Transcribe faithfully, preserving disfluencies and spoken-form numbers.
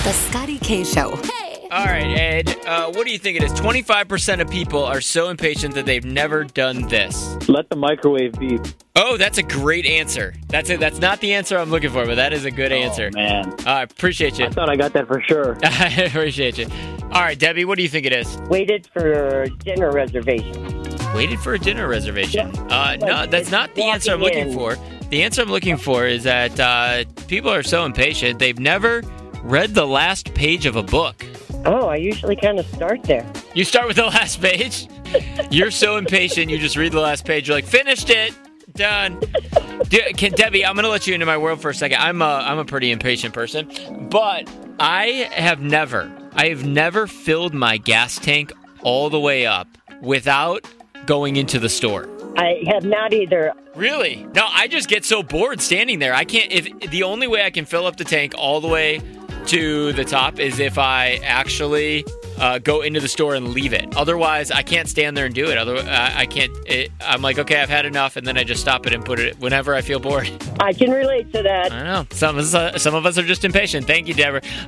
The Scotty K Show. All right, Ed, uh, what do you think it is? twenty-five percent of people are so impatient that they've never done this. Let the microwave beep. Oh, that's a great answer. That's it. That's not the answer I'm looking for, but that is a good answer. Oh, man. I uh, appreciate you. I thought I got that for sure. I appreciate you. All right, Debbie, what do you think it is? Waited for dinner reservation. Waited for a dinner reservation. Yeah. Uh, no, Like, that's not the answer I'm walking looking in. for. The answer I'm looking for is that uh, people are so impatient, they've never read the last page of a book. Oh, I usually kind of start there. You start with the last page? You're so impatient, you just read the last page. You're like, finished it. Done. De- can, Debbie, I'm going to let you into my world for a second. I'm a, I'm a pretty impatient person, but I have never, I have never filled my gas tank all the way up without going into the store. I have not either. Really? No, I just get so bored standing there. I can't, if the only way I can fill up the tank all the way to the top is if I actually uh, go into the store and leave it. Otherwise, I can't stand there and do it. Otherwise, I, I can't. It, I'm like, okay, I've had enough, and then I just stop it and put it whenever I feel bored. I can relate to that. I don't know. Some of us, uh, some of us are just impatient. Thank you, Deborah.